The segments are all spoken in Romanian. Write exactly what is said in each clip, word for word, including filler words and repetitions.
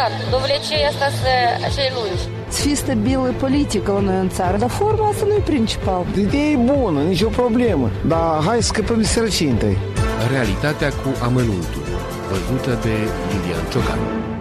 important. Dovlecei asta să acei lungi. Să fie stabilă politică la noi în țară, dar forma asta nu e principal. Ideea e bună, nicio problemă, dar hai să scăpăm de sărăcie întâi. Realitatea cu amănuntul, văzută de Lilian Ciocan.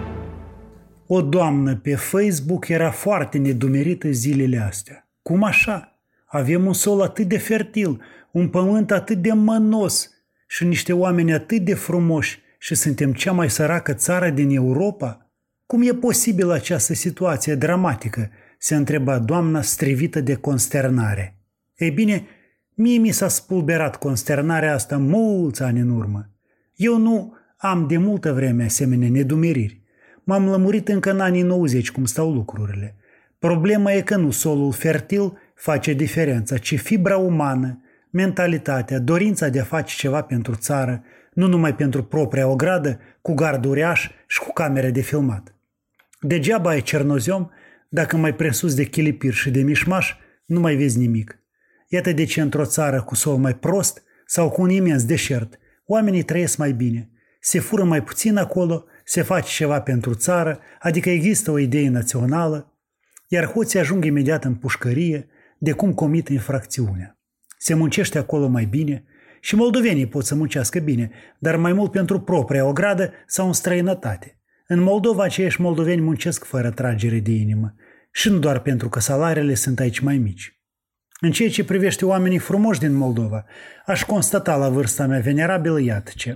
O doamnă pe Facebook era foarte nedumerită zilele astea. Cum așa? Avem un sol atât de fertil, un pământ atât de mănos și niște oameni atât de frumoși și suntem cea mai săracă țară din Europa? Cum e posibil această situație dramatică? Se întreba doamna strivită de consternare. Ei bine, mie mi s-a spulberat consternarea asta mulți ani în urmă. Eu nu am de multă vreme asemenea nedumeriri. M-am lămurit încă în anii nouăzeci cum stau lucrurile. Problema e că nu solul fertil face diferența, ci fibra umană, mentalitatea, dorința de a face ceva pentru țară, nu numai pentru propria ogradă, cu gard uriaș și cu camere de filmat. Degeaba ai cernoziom, dacă mai presus de chilipir și de mișmaș, nu mai vezi nimic. Iată de ce într-o țară cu sol mai prost sau cu un imens deșert, oamenii trăiesc mai bine. Se fură mai puțin acolo, se face ceva pentru țară, adică există o idee națională, iar hoții ajung imediat în pușcărie de cum comit infracțiunea. Se muncește acolo mai bine și moldovenii pot să muncească bine, dar mai mult pentru propria ogradă sau în străinătate. În Moldova aceiași moldoveni muncesc fără tragere de inimă și nu doar pentru că salariile sunt aici mai mici. În ceea ce privește oamenii frumoși din Moldova, aș constata la vârsta mea venerabilă iată ce.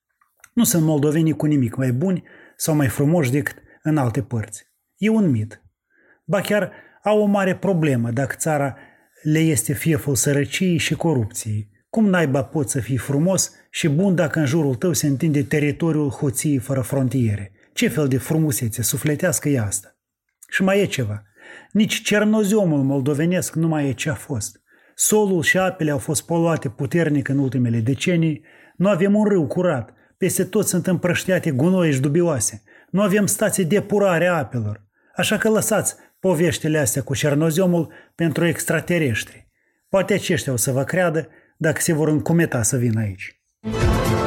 Nu sunt moldovenii cu nimic mai buni sau mai frumoși decât în alte părți. E un mit. Ba chiar au o mare problemă dacă țara le este fieful sărăciei și corupției. Cum naiba poți să fii frumos și bun dacă în jurul tău se întinde teritoriul hoției fără frontiere? Ce fel de frumusețe sufletească e asta? Și mai e ceva. Nici cernoziomul moldovenesc nu mai e ce a fost. Solul și apele au fost poluate puternic în ultimele decenii, nu avem un râu curat, peste tot sunt împrăștiate gunoi și dubioase, nu avem stații de epurare a apelor. Așa că lăsați poveștile astea cu cernoziomul pentru extraterestri. Poate aceștia o să vă creadă dacă se vor încumeta să vină aici.